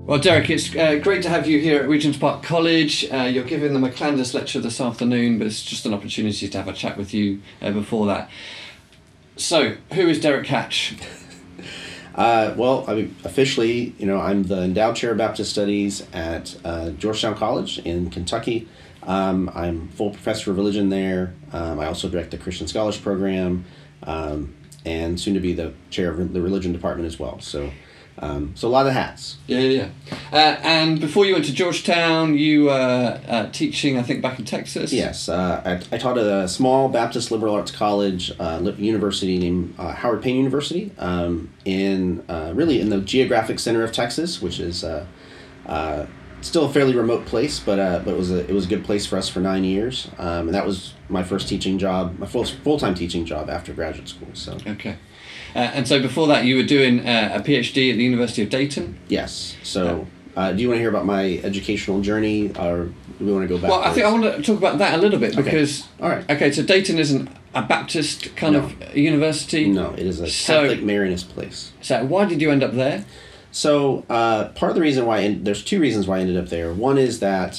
Well, Derek, it's great to have you here at Regent's Park College. You're giving the McClandis lecture this afternoon, but it's just an opportunity to have a chat with you before that. So, who is Derek Hatch? Well, I mean, officially, I'm the Endowed Chair of Baptist Studies at Georgetown College in Kentucky. I'm full professor of religion there. I also direct the Christian Scholars Program, and soon to be the chair of the religion department as well. So a lot of hats. Yeah. And before you went to Georgetown, you were teaching, I think, back in Texas? Yes. I taught at a small Baptist liberal arts college, university named Howard Payne University, in the geographic center of Texas, which is still a fairly remote place, but it was a good place for us for 9 years, and that was my first teaching job, my full-time teaching job after graduate school. So okay. And so before that, you were doing a PhD at the University of Dayton? Yes. So do you want to hear about my educational journey, or do we want to go back? Well, I think I want to talk about that a little bit, because... Okay. All right. Okay, so Dayton isn't a Baptist kind of university? No, it is a Catholic Marianist place. So why did you end up there? So part of the reason why... there's two reasons why I ended up there. One is that...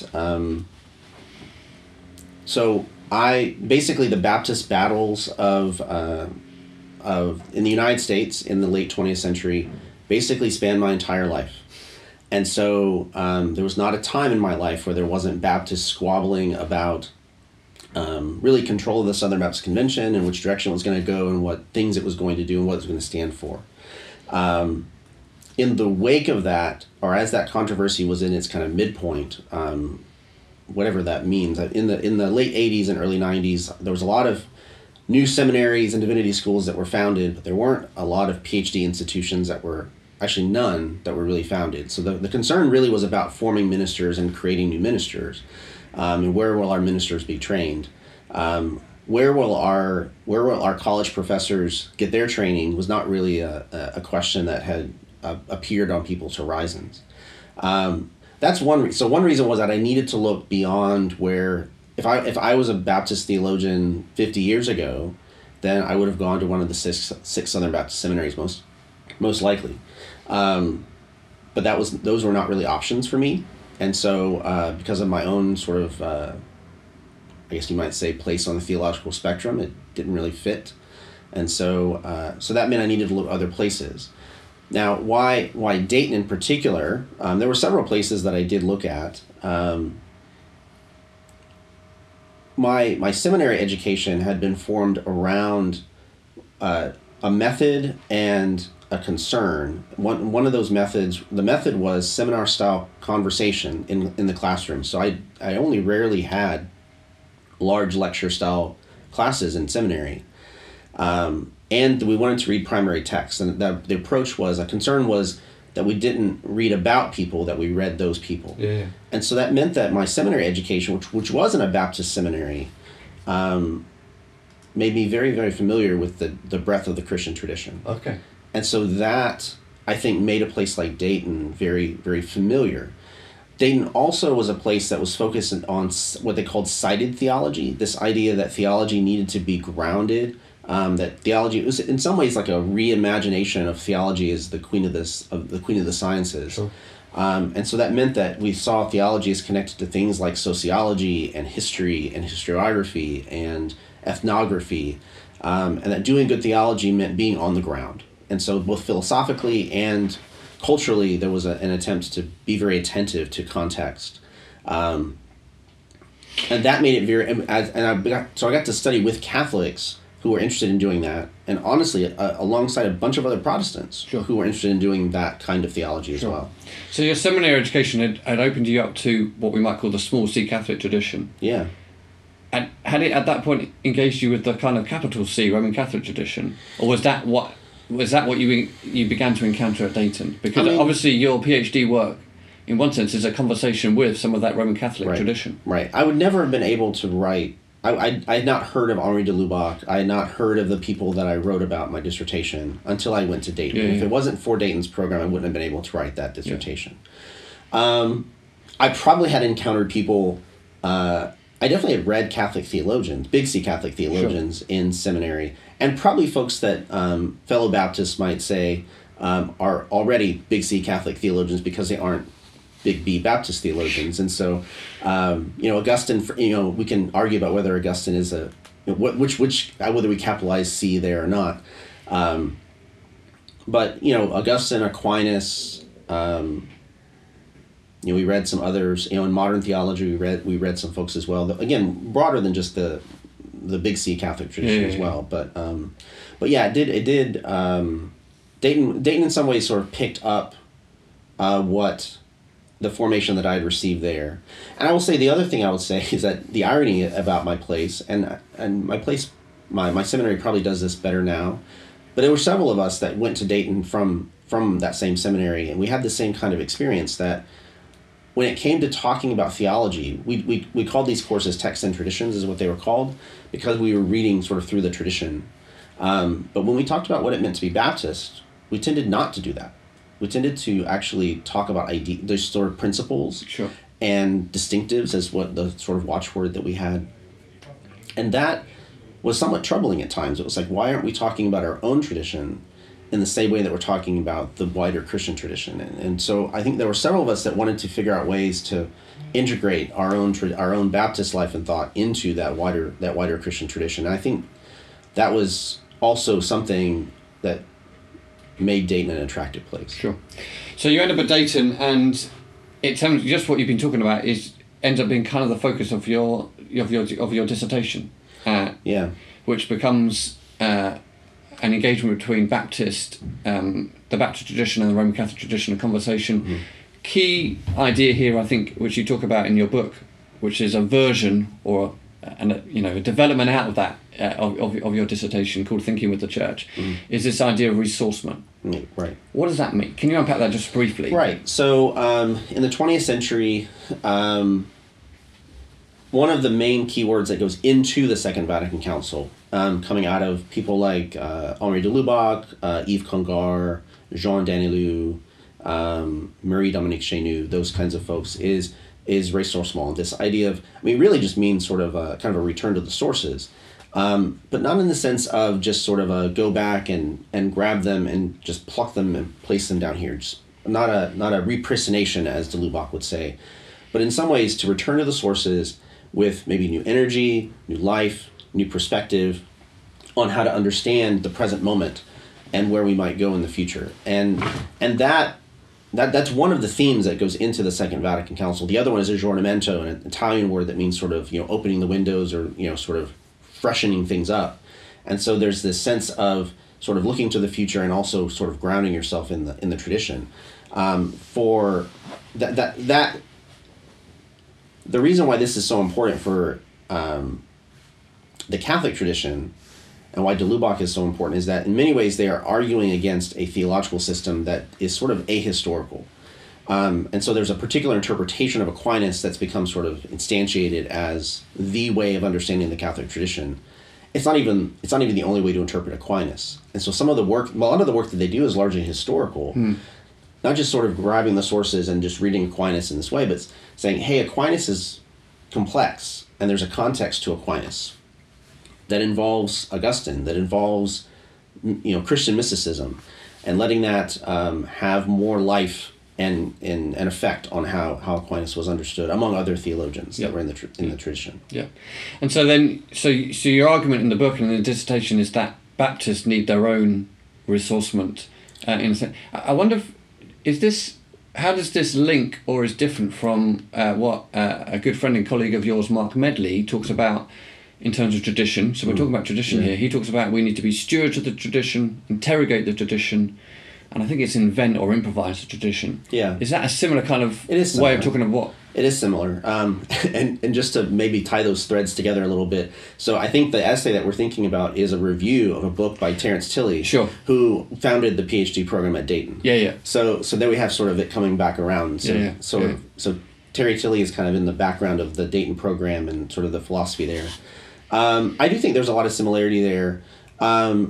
basically the Baptist battles of in the United States in the late 20th century basically spanned my entire life. And so there was not a time in my life where there wasn't Baptist squabbling about really control of the Southern Baptist Convention and which direction it was going to go and what things it was going to do and what it was going to stand for. In the wake of that, or as that controversy was in its kind of midpoint, whatever that means, in the late 80s and early 90s, there was a lot of new seminaries and divinity schools that were founded, but there weren't a lot of PhD institutions actually none that were really founded. So the concern really was about forming ministers and creating new ministers. And where will our ministers be trained? Where will our college professors get their training was not really a question that had appeared on people's horizons. That's one. So one reason was that I needed to look beyond where. If I was a Baptist theologian 50 years ago, then I would have gone to one of the six Southern Baptist seminaries most likely. But those were not really options for me. And so because of my own sort of, I guess you might say, place on the theological spectrum, it didn't really fit. And so that meant I needed to look other places. Now, why Dayton in particular? There were several places that I did look at. My seminary education had been formed around a method and a concern. One of those methods, the method was seminar-style conversation in the classroom. So I only rarely had large lecture-style classes in seminary. And we wanted to read primary texts. And the approach was, a concern was that we didn't read about people, that we read those people. Yeah. And so that meant that my seminary education, which wasn't a Baptist seminary, made me very, very familiar with the breadth of the Christian tradition. Okay. And so that, I think, made a place like Dayton very, very familiar. Dayton also was a place that was focused on what they called cited theology, this idea that theology needed to be grounded, that theology was in some ways like a reimagination of theology as the queen of the sciences. Sure. And so that meant that we saw theology as connected to things like sociology and history and historiography and ethnography, and that doing good theology meant being on the ground. And so both philosophically and culturally, there was an attempt to be very attentive to context. And that made it very, I got to study with Catholics who were interested in doing that, and honestly, alongside a bunch of other Protestants who were interested in doing that kind of theology as well. So your seminary education had opened you up to what we might call the small C Catholic tradition. Yeah. And had it at that point engaged you with the kind of capital C Roman Catholic tradition, or was that what you began to encounter at Dayton? Because obviously your PhD work, in one sense, is a conversation with some of that Roman Catholic tradition. Right. I would never have been able to write. I had not heard of Henri de Lubac. I had not heard of the people that I wrote about my dissertation until I went to Dayton. If it wasn't for Dayton's program, I wouldn't have been able to write that dissertation. Yeah. I probably had encountered people. I definitely had read Catholic theologians, big C Catholic theologians in seminary, and probably folks that fellow Baptists might say, are already big C Catholic theologians because they aren't big B Baptist theologians. And so, Augustine, we can argue about whether Augustine is whether we capitalize C there or not. But Augustine, Aquinas, we read some others. In modern theology, we read some folks as well. Again, broader than just the big C Catholic tradition as well. But yeah, it did. Dayton in some ways sort of picked up what the formation that I had received there. And I will say the other thing I would say is that the irony about my place and my place, my seminary probably does this better now, but there were several of us that went to Dayton from that same seminary, and we had the same kind of experience that when it came to talking about theology, we called these courses Texts and Traditions is what they were called, because we were reading sort of through the tradition. But when we talked about what it meant to be Baptist, we tended not to do that. We tended to actually talk about those sort of principles and distinctives as what the sort of watchword that we had. And that was somewhat troubling at times. It was like, why aren't we talking about our own tradition in the same way that we're talking about the wider Christian tradition? And so I think there were several of us that wanted to figure out ways to integrate our own Baptist life and thought into that wider Christian tradition. And I think that was also something that made Dayton an attractive place. Sure. So you end up at Dayton, and it sounds just what you've been talking about ends up being kind of the focus of your dissertation. Which becomes an engagement between the Baptist tradition and the Roman Catholic tradition, a conversation. Mm-hmm. Key idea here, I think, which you talk about in your book, which is a version or a development out of that of your dissertation called Thinking with the Church, is this idea of ressourcement. Right. What does that mean? Can you unpack that just briefly? Right. So in the 20th century, one of the main keywords that goes into the Second Vatican Council, coming out of people like Henri de Lubac, Yves Congar, Jean Danielou, Marie-Dominique Chenu, those kinds of folks, is ressourcement. This idea of, really just means sort of kind of a return to the sources, but not in the sense of just sort of a go back and grab them and just pluck them and place them down here. Just not a repristination, as de Lubac would say, but in some ways to return to the sources with maybe new energy, new life, new perspective on how to understand the present moment and where we might go in the future. And that's one of the themes that goes into the Second Vatican Council. The other one is aggiornamento, an Italian word that means sort of, opening the windows or, sort of freshening things up. And so there's this sense of sort of looking to the future and also sort of grounding yourself in the tradition. For that the reason why this is so important for the Catholic tradition and why de Lubac is so important is that in many ways they are arguing against a theological system that is sort of ahistorical. And so there's a particular interpretation of Aquinas that's become sort of instantiated as the way of understanding the Catholic tradition. It's not even the only way to interpret Aquinas. And so a lot of the work that they do is largely historical. Not just sort of grabbing the sources and just reading Aquinas in this way, but saying, hey, Aquinas is complex, and there's a context to Aquinas that involves Augustine, that involves Christian mysticism, and letting that have more life and effect on how Aquinas was understood among other theologians that were in the tradition. Yeah, and so then so your argument in the book and in the dissertation is that Baptists need their own ressourcement. In a sense, I wonder how does this link or is different from what a good friend and colleague of yours, Mark Medley, talks about in terms of tradition. So we're talking about tradition here. He talks about we need to be stewards of the tradition, interrogate the tradition, and I think it's invent or improvise the tradition. Yeah. Is that a similar kind of way of talking of what? It is similar. And just to maybe tie those threads together a little bit. So I think the essay that we're thinking about is a review of a book by Terence Tilley, who founded the PhD program at Dayton. Yeah. So then we have sort of it coming back around. So Terry Tilley is kind of in the background of the Dayton program and sort of the philosophy there. I do think there's a lot of similarity there. I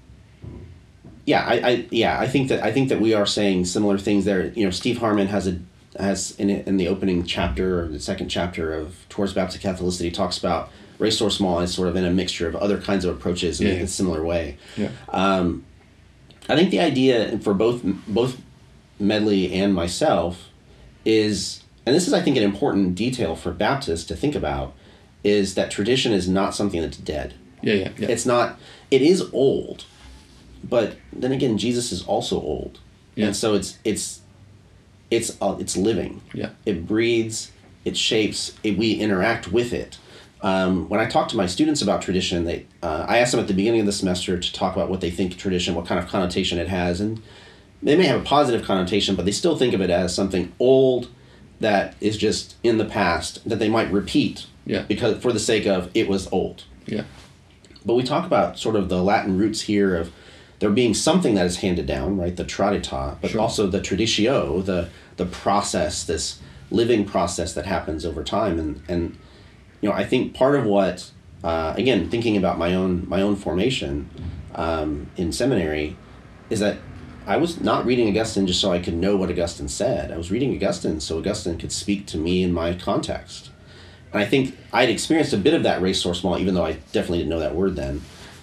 think that we are saying similar things there. Steve Harmon has in the opening chapter or the second chapter of Towards Baptist Catholicity talks about ressourcement as sort of in a mixture of other kinds of approaches in a similar way. I think the idea for both Medley and myself is, and this is I think an important detail for Baptists to think about, is that tradition is not something that's dead. Yeah. It's not. It is old, but then again, Jesus is also old, and so it's living. Yeah. It breathes. It shapes. We interact with it. When I talk to my students about tradition, I ask them at the beginning of the semester to talk about what they think tradition, what kind of connotation it has, and they may have a positive connotation, but they still think of it as something old that is just in the past that they might repeat. Yeah. Because for the sake of it was old. Yeah. But we talk about sort of the Latin roots here of there being something that is handed down, right? The tradita, but also the traditio, the process, this living process that happens over time, and I think part of what, again, thinking about my own formation in seminary, is that I was not reading Augustine just so I could know what Augustine said. I was reading Augustine so Augustine could speak to me in my context. And I think I'd experienced a bit of that res source even though I definitely didn't know that word then,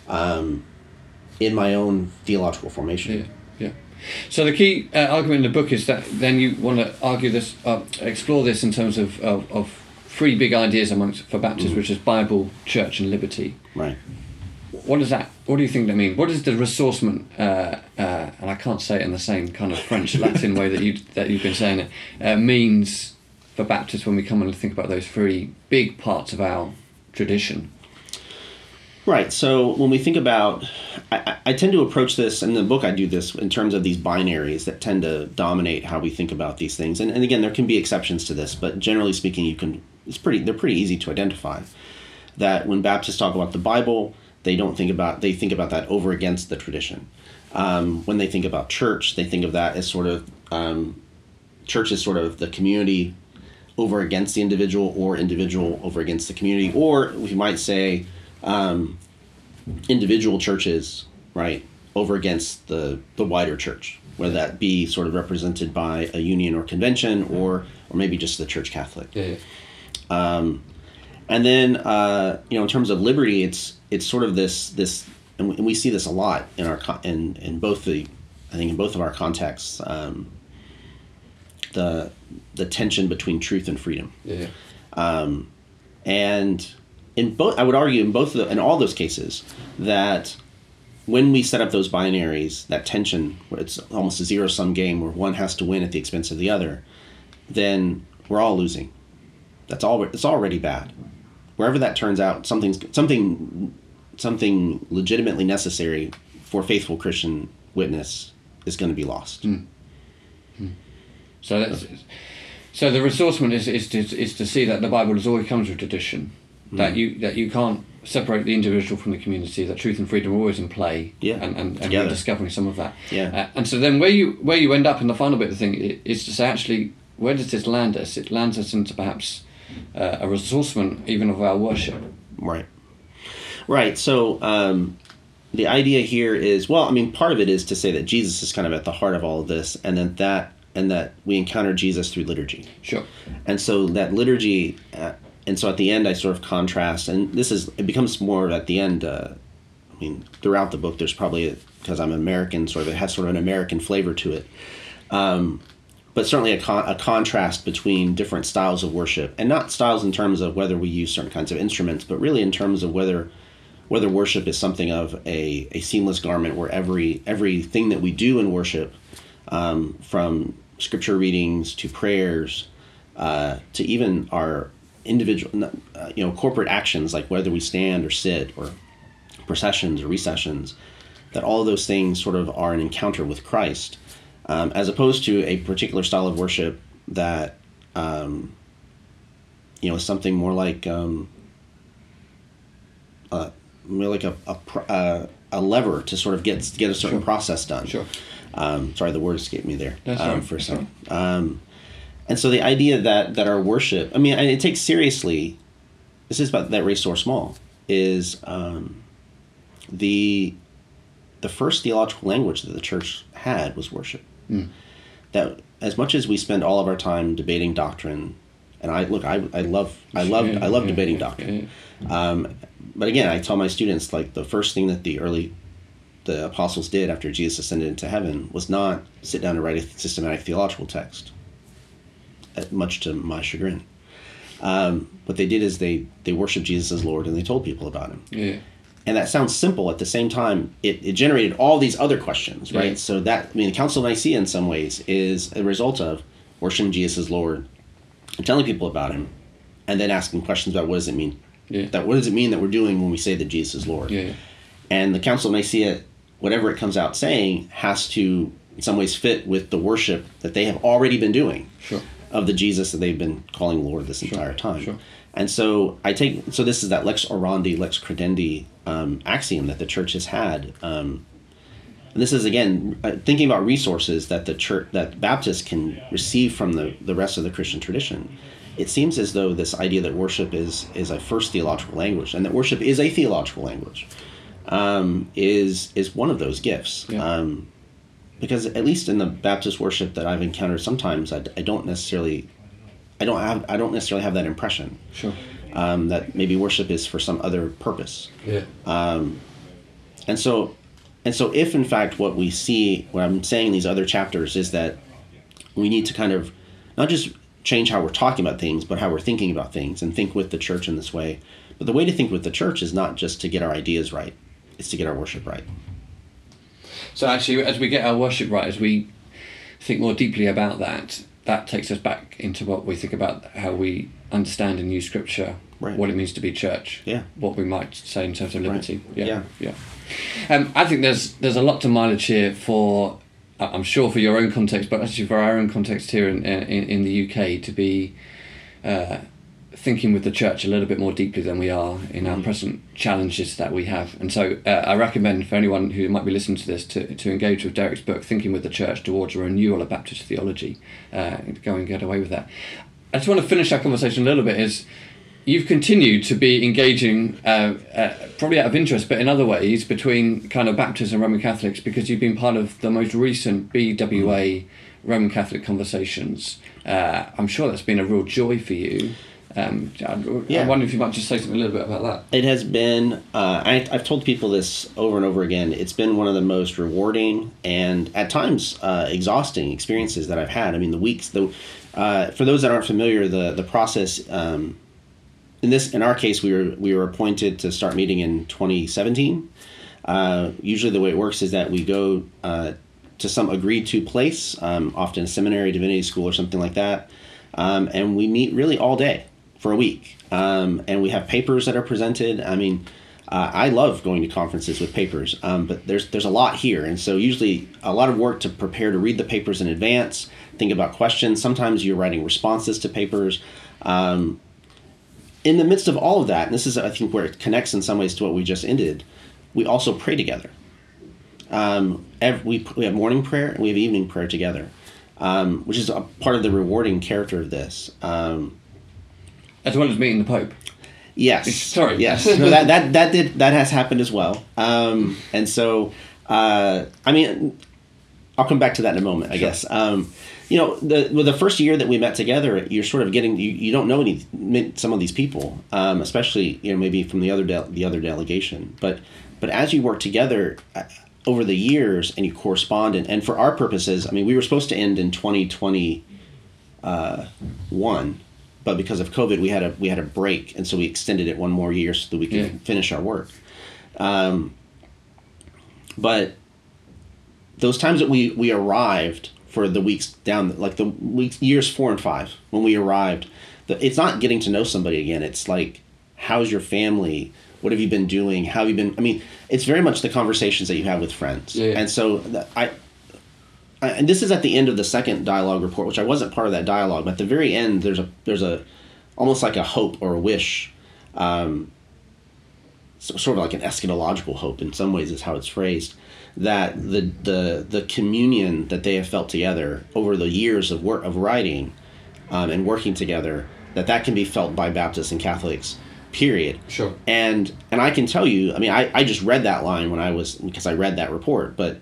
in my own theological formation. Yeah. So the key argument in the book is that then you want to argue this, explore this in terms of three big ideas for Baptists, which is Bible, church, and liberty. Right. What do you think that means? What is the ressourcement? And I can't say it in the same kind of French Latin way that you've been saying it. Means for Baptists when we come and think about those three big parts of our tradition. Right. So when we think about, I tend to approach this, in the book I do this in terms of these binaries that tend to dominate how we think about these things. And again, there can be exceptions to this, but generally speaking, they're pretty easy to identify. That when Baptists talk about the Bible, they think about that over against the tradition. When they think about church, they think of that as sort of, church is sort of the community over against the individual, or individual over against the community, or we might say individual churches, right, over against the wider church, whether that be sort of represented by a union or convention, or maybe just the Church Catholic. Yeah. And then in terms of liberty, it's sort of this, and we see this a lot in both of our contexts. The tension between truth and freedom. Yeah. And in both, I would argue in all those cases, that when we set up those binaries, that tension, where it's almost a zero-sum game where one has to win at the expense of the other, then we're all losing. It's already bad. Wherever that turns out, something legitimately necessary for faithful Christian witness is going to be lost. So the ressourcement is to see that the Bible has always comes with tradition, that you can't separate the individual from the community, that truth and freedom are always in play, and you're discovering some of that. And so then where you end up in the final bit of the thing is to say, actually, where does this land us? It lands us into perhaps a ressourcement even of our worship. Right. So the idea here is, part of it is to say that Jesus is kind of at the heart of all of this, and that we encounter Jesus through liturgy. Sure. And so that liturgy, and so at the end I sort of contrast, and it becomes more at the end, throughout the book there's probably, because I'm American, it has sort of an American flavor to it. But certainly a contrast between different styles of worship, and not styles in terms of whether we use certain kinds of instruments, but really in terms of whether worship is something of a seamless garment where everything that we do in worship, from scripture readings to prayers, to even our individual, corporate actions, like whether we stand or sit or processions or recessions, that all of those things sort of are an encounter with Christ, as opposed to a particular style of worship that, is something more like a lever to sort of get a certain process done. Sure. Sorry, the word escaped me there for a second. Right. And so the idea that our worship, and it takes seriously, this is about that res source small, is the first theological language that the church had was worship. That as much as we spend all of our time debating doctrine, and I love debating doctrine. But again, I tell my students, like, the first thing that the early the apostles did after Jesus ascended into heaven was not sit down and write a systematic theological text, much to my chagrin. What they did is they worshiped Jesus as Lord, and they told people about him. Yeah. And that sounds simple. At the same time, it generated all these other questions, right? Yeah. So the Council of Nicaea in some ways is a result of worshiping Jesus as Lord and telling people about him, and then asking questions about what does it mean? Yeah. What does it mean that we're doing when we say that Jesus is Lord? Yeah. And the Council of Nicaea, whatever it comes out saying, has to in some ways fit with the worship that they have already been doing. Sure. Of the Jesus that they've been calling Lord this entire time. Sure. And so this is that lex orandi, lex credendi axiom that the church has had. And this is, again, thinking about resources that the church, that Baptists can receive from the rest of the Christian tradition. It seems as though this idea that worship is a first theological language, and that worship is a theological language, is one of those gifts. Yeah. Because at least in the Baptist worship that I've encountered, sometimes I don't necessarily have that impression. Sure. That maybe worship is for some other purpose. Yeah. And so if in fact what I'm saying in these other chapters is that we need to kind of not just change how we're talking about things, but how we're thinking about things, and think with the church in this way. But the way to think with the church is not just to get our ideas right; it's to get our worship right. So actually, as we get our worship right, as we think more deeply about that takes us back into what we think about how we understand and use Scripture, right. What it means to be church, yeah. What we might say in terms of liberty. Right. Yeah. I think there's a lot to mileage here for, I'm sure for your own context, but actually for our own context here in the UK, to be thinking with the church a little bit more deeply than we are in our present challenges that we have. And so I recommend for anyone who might be listening to this to engage with Derek's book, Thinking with the Church Towards a Renewal of Baptist Theology. Go and get away with that. I just want to finish our conversation a little bit. Is you've continued to be engaging, probably out of interest, but in other ways, between kind of Baptists and Roman Catholics, because you've been part of the most recent BWA Roman Catholic conversations. I'm sure that's been a real joy for you. I wonder if you might just say something a little bit about that. It has been, I've told people this over and over again, it's been one of the most rewarding and at times exhausting experiences that I've had. I mean, for those that aren't familiar, the process, in our case, we were appointed to start meeting in 2017. Usually the way it works is that we go to some agreed to place, often a seminary, divinity school, or something like that, and we meet really all day for a week, and we have papers that are presented. I mean, I love going to conferences with papers, but there's a lot here, and so usually a lot of work to prepare to read the papers in advance, think about questions. Sometimes you're writing responses to papers. In the midst of all of that, and this is, I think, where it connects in some ways to what we just ended, we also pray together. We have morning prayer and we have evening prayer together, which is a part of the rewarding character of this. As well as meeting the Pope. Yes. Sorry. Yes. No, that has happened as well. And so, I mean, I'll come back to that in a moment, I guess. The first year that we met together, you're sort of getting, you don't know some of these people, especially, maybe from the other delegation. But as you work together over the years and you correspond, and for our purposes, I mean, we were supposed to end in 2021, but because of COVID, we had a break, and so we extended it one more year so that we could finish our work. But those times that we arrived for the weeks down, like the years 4 and 5, when we arrived, it's not getting to know somebody again. It's like, how's your family? What have you been doing? How have you been? I mean, it's very much the conversations that you have with friends. Yeah. And so and this is at the end of the second dialogue report, which I wasn't part of that dialogue, but at the very end, there's a almost like a hope or a wish, sort of like an eschatological hope in some ways is how it's phrased, that the communion that they have felt together over the years of writing and working together, that can be felt by Baptists and Catholics, period. Sure. And I can tell you, I mean, I just read that line because I read that report, but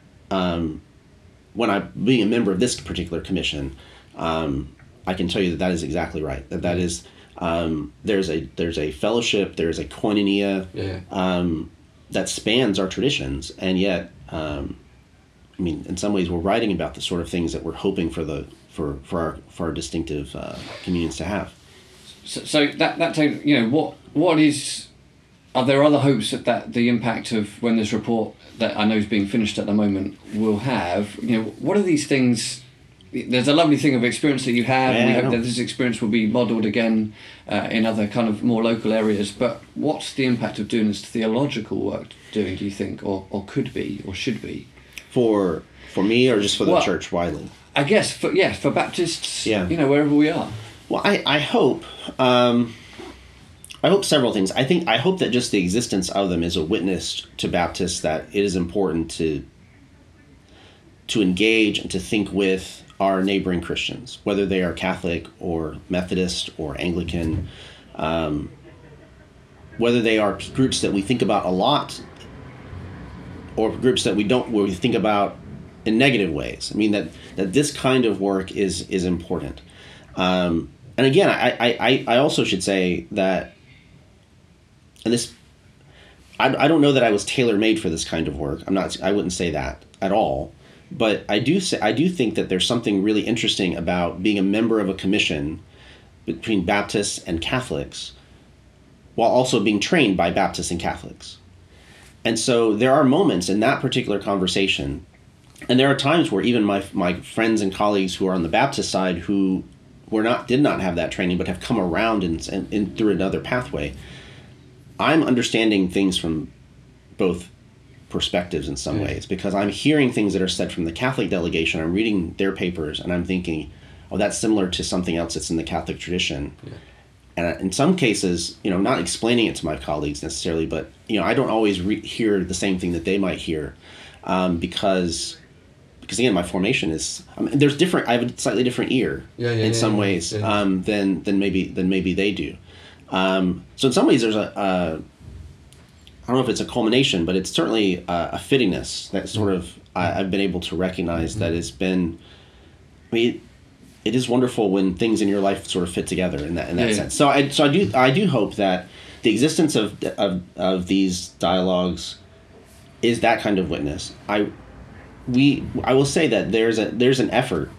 when I, being a member of this particular commission, I can tell you that is exactly right. That is, there's a fellowship, there's a koinonia, that spans our traditions, and yet, I mean, in some ways, we're writing about the sort of things that we're hoping for our distinctive communions to have. So that you know, what is, are there other hopes that the impact of when this report that I know is being finished at the moment will have? You know, what are these things? There's a lovely thing of experience that you have, and we hope that this experience will be modelled again in other kind of more local areas. But what's the impact of doing this theological work doing, do you think, or could be, or should be? For me, or just for the church widely? I guess, for Baptists, you know, wherever we are. Well, I hope several things. I hope that just the existence of them is a witness to Baptists that it is important to engage and to think with our neighboring Christians, whether they are Catholic or Methodist or Anglican, whether they are groups that we think about a lot or groups that we don't, where we think about in negative ways. I mean, that this kind of work is important. And again, I also should say that, and this, I don't know that I was tailor-made for this kind of work. I wouldn't say that at all. But I do think that there's something really interesting about being a member of a commission between Baptists and Catholics, while also being trained by Baptists and Catholics. And so there are moments in that particular conversation, and there are times where even my friends and colleagues who are on the Baptist side who did not have that training but have come around and through another pathway, I'm understanding things from both perspectives in some ways, because I'm hearing things that are said from the Catholic delegation. I'm reading their papers and I'm thinking, oh, that's similar to something else that's in the Catholic tradition. Yeah. And in some cases, you know, not explaining it to my colleagues necessarily, but, you know, I don't always hear the same thing that they might hear, because again, my formation is, there's different. I have a slightly different ear in some ways than maybe they do. So in some ways, there's I don't know if it's a culmination, but it's certainly a fittingness that sort of I've been able to recognize that has been. I mean, it is wonderful when things in your life sort of fit together in that sense. So I do hope that the existence of these dialogues is that kind of witness. I will say that there's an effort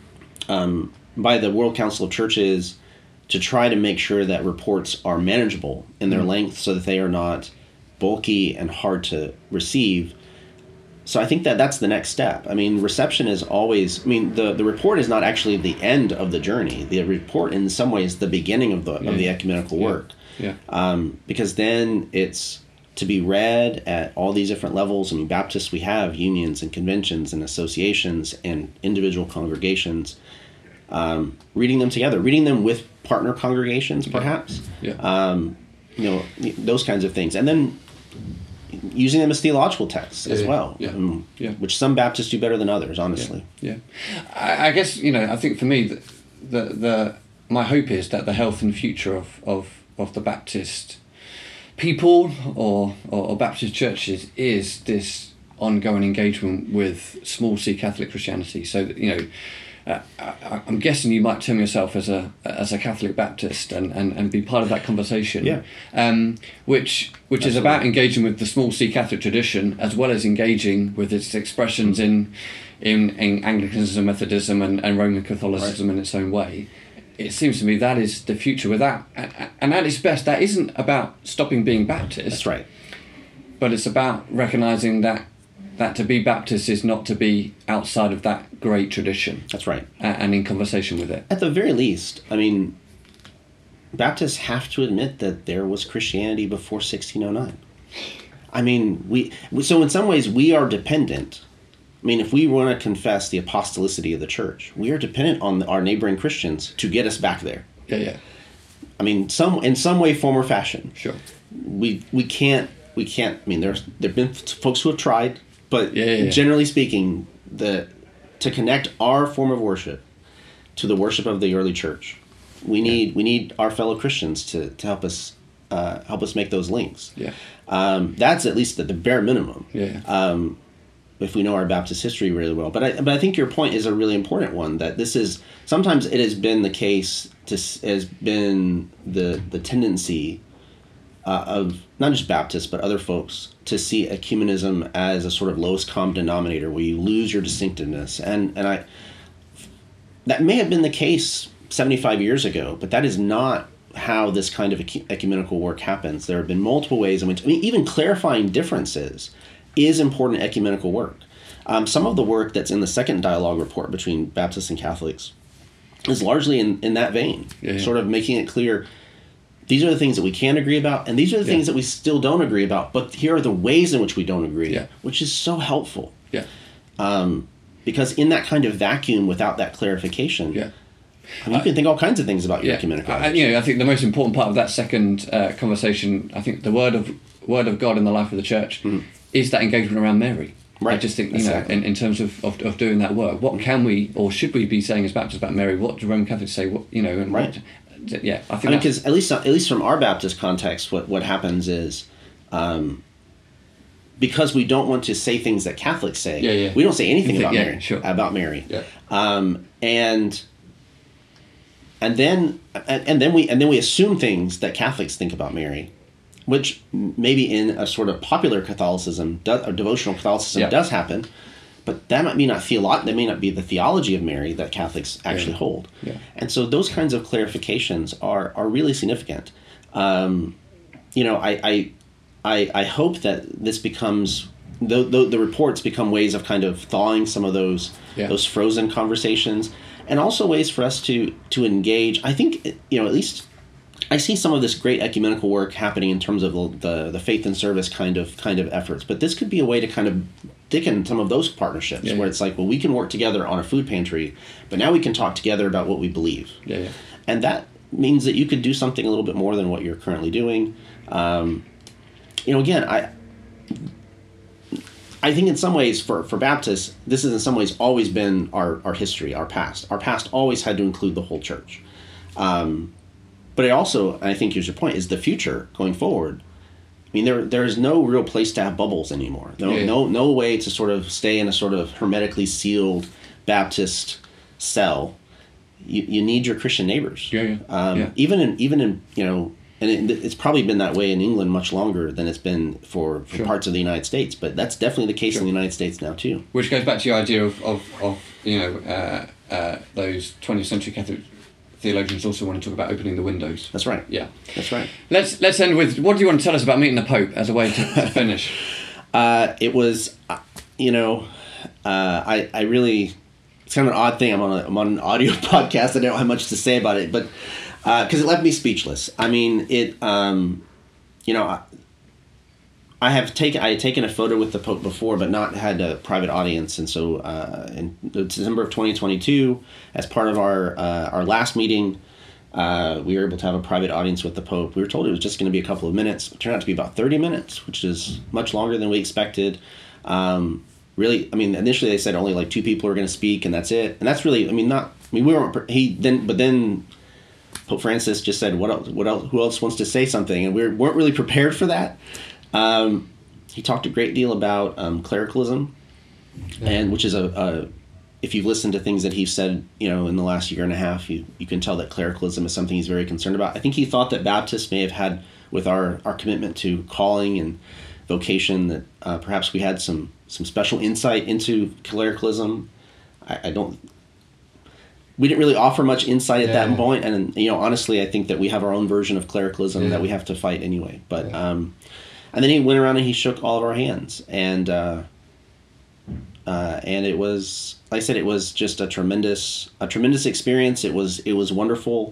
by the World Council of Churches to try to make sure that reports are manageable in their length, so that they are not bulky and hard to receive. So I think that's the next step. I mean, reception is always, I mean, the report is not actually the end of the journey. The report in some ways is the beginning of the ecumenical work. Because then it's to be read at all these different levels. I mean, Baptists, we have unions and conventions and associations and individual congregations, reading them together, reading them with partner congregations, perhaps. You know, those kinds of things. And then using them as theological texts as well, which some Baptists do better than others, honestly. I guess, you know, I think for me, my hope is that the health and future of the Baptist people or Baptist churches is this ongoing engagement with small C Catholic Christianity. So that, you know, I'm guessing you might term yourself as a Catholic Baptist and be part of that conversation, which is about engaging with the small C Catholic tradition, as well as engaging with its expressions in Anglicanism, Methodism, and Roman Catholicism in its own way. It seems to me that is the future. And at its best, that isn't about stopping being Baptist. That's right. But it's about recognising that to be Baptist is not to be outside of that great tradition. That's right. And in conversation with it. At the very least, I mean, Baptists have to admit that there was Christianity before 1609. I mean, so in some ways we are dependent. I mean, if we want to confess the apostolicity of the church, we are dependent on our neighboring Christians to get us back there. I mean, in some way, form, or fashion. Sure. We can't. I mean, there've been folks who have tried. But generally speaking, to connect our form of worship to the worship of the early church, we need our fellow Christians to help us make those links. That's at least the bare minimum. If we know our Baptist history really well, but I think your point is a really important one. That this is sometimes it has been the case has been the tendency of not just Baptists but other folks to see ecumenism as a sort of lowest common denominator where you lose your distinctiveness, and that may have been the case 75 years ago, but that is not how this kind of ecumenical work happens. There have been multiple ways in which, even clarifying differences is important ecumenical work. Some of the work that's in the second dialogue report between Baptists and Catholics is largely in that vein, sort of making it clear these are the things that we can agree about, and these are the things that we still don't agree about, but here are the ways in which we don't agree, which is so helpful. Yeah. Because in that kind of vacuum, without that clarification, I mean, you can think all kinds of things about your ecumenical. I think the most important part of that second conversation, I think the word of God in the life of the church is that engagement around Mary. Right. I just think, in terms of doing that work, what can we or should we be saying as Baptists about Mary? What do Roman Catholics say? I think because at least from our Baptist context, what happens is, because we don't want to say things that Catholics say, we don't say anything about Mary. Sure. About Mary. Yeah. And then we assume things that Catholics think about Mary, which maybe in a sort of popular Catholicism, or devotional Catholicism, does happen, but that may not be the theology of Mary that Catholics actually hold. Yeah. And so those kinds of clarifications are really significant. I hope that this becomes the reports become ways of kind of thawing some of those frozen conversations, and also ways for us to engage. I think at least I see some of this great ecumenical work happening in terms of the faith and service kind of efforts, but this could be a way to kind of thicken some of those partnerships where it's like, well, we can work together on a food pantry, but now we can talk together about what we believe. And that means that you could do something a little bit more than what you're currently doing. Again, I think in some ways for Baptists, this has in some ways always been our history, our past. Our past always had to include the whole church. But it also, and I think here's your point, is the future going forward. I mean, there is no real place to have bubbles anymore. No way to sort of stay in a sort of hermetically sealed Baptist cell. You need your Christian neighbors. Even in and it's probably been that way in England much longer than it's been for parts of the United States. But that's definitely the case in the United States now too. Which goes back to your idea of those 20th century Catholic theologians also want to talk about opening the windows. That's right. Yeah, that's right. Let's end with, what do you want to tell us about meeting the Pope as a way to finish? It was, I really, it's kind of an odd thing. I'm on an audio podcast. I don't have much to say about it, but because it left me speechless. I mean, I had taken a photo with the Pope before, but not had a private audience. And so in December of 2022, as part of our last meeting, we were able to have a private audience with the Pope. We were told it was just going to be a couple of minutes. It turned out to be about 30 minutes, which is much longer than we expected. Really, I mean, initially they said only like 2 people are going to speak, and that's it. And that's really, we weren't, but then Pope Francis just said, what else, who else wants to say something? And we weren't really prepared for that. He talked a great deal about clericalism, and which is if you've listened to things that he's said, in the last year and a half, you can tell that clericalism is something he's very concerned about. I think he thought that Baptists may have had, with our commitment to calling and vocation, that perhaps we had some special insight into clericalism. We didn't really offer much insight at that point, and honestly, I think that we have our own version of clericalism that we have to fight anyway. But and then he went around and he shook all of our hands, and it was, like I said, it was just a tremendous experience. It was wonderful.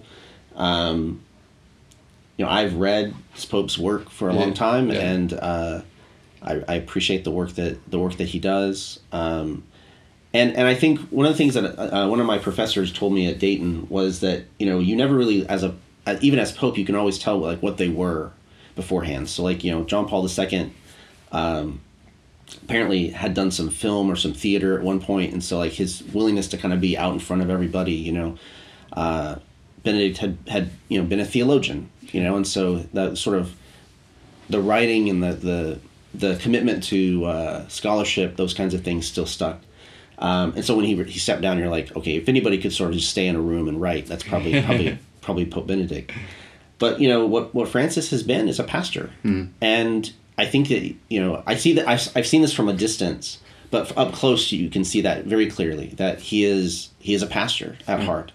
I've read Pope's work for a long time, and I appreciate the work that he does. And I think one of the things that one of my professors told me at Dayton was that you never really, even as Pope, you can always tell like what they were beforehand. So like John Paul II apparently had done some film or some theater at one point, and so like his willingness to kind of be out in front of everybody. Benedict had been a theologian, and so that sort of the writing and the commitment to scholarship, those kinds of things still stuck. And so when he stepped down, you're like, okay, if anybody could sort of just stay in a room and write, that's probably Pope Benedict. But what Francis has been is a pastor, and I think that I see that I've seen this from a distance, but up close you can see that very clearly that he is a pastor at heart,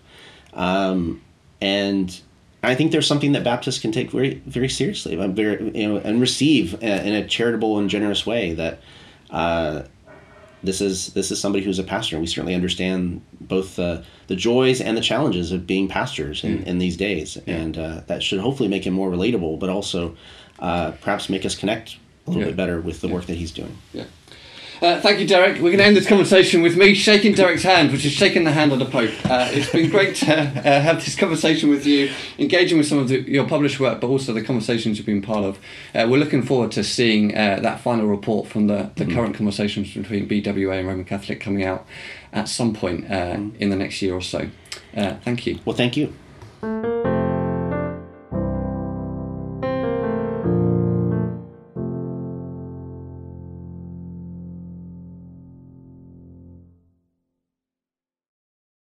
and I think there's something that Baptists can take very very seriously, and receive in a charitable and generous way. That this is somebody who's a pastor, and we certainly understand both the joys and the challenges of being pastors in these days, and that should hopefully make him more relatable, but also perhaps make us connect a little bit better with the work that he's doing. Yeah. Thank you, Derek. We're going to end this conversation with me shaking Derek's hand, which is shaking the hand of the Pope. It's been great to have this conversation with you, engaging with some of your published work, but also the conversations you've been part of. We're looking forward to seeing that final report from the current conversations between BWA and Roman Catholic coming out at some point in the next year or so. Thank you. Well, thank you.